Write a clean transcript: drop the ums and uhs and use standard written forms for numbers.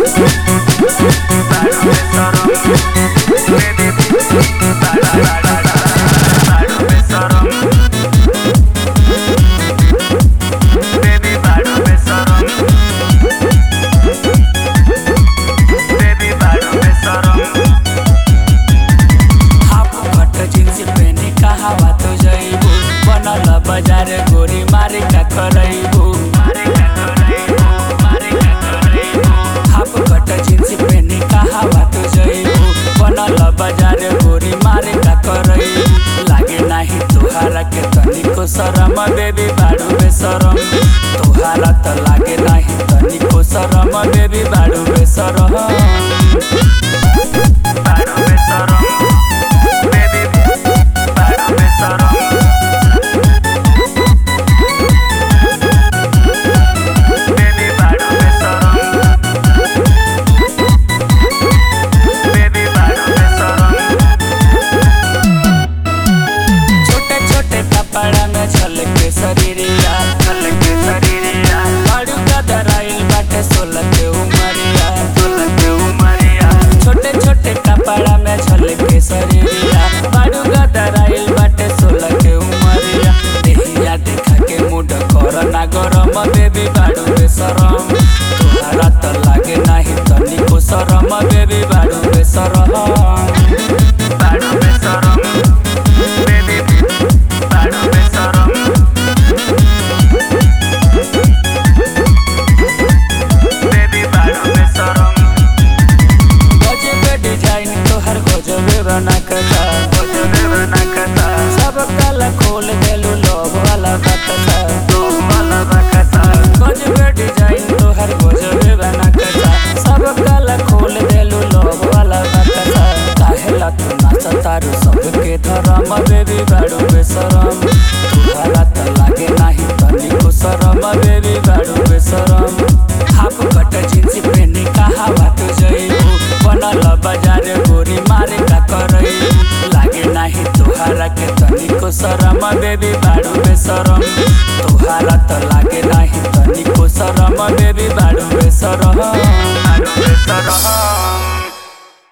बाजार गोरी मारे का करैबू हाफ कट जींस पहने कहावा तो जइबू बनल बाजार गोरी मारे का करैबू लागे नाही तोहारा के तनिको शरम बेबी बाड़ू बेशरम तोहारा त लागे नाही तनिको शरम बेबी बाड़ू बेशरम छलके शरीरिया बाड़ू का दराइल बाटे 16 के उमरिया छोटे छोटे कपड़ा में छलके शरीरिया बाड़ू का दराइल बाटे 16 के उमरिया देहिया देखा के मूड करना गरम बेबी बाड़ू बेशरम तोहरा त लागे नाही तनिको शरम बेबी बाड़ू बेशरम सब काला खोल देलू लोभ वाला बकता गजबे डिजाइन तोहर गजबे बनकता सब काला खोल देलू लोभ वाला बकता काहेला तू नाचतारू सबके धरम बेबी बाड़ू बेशरम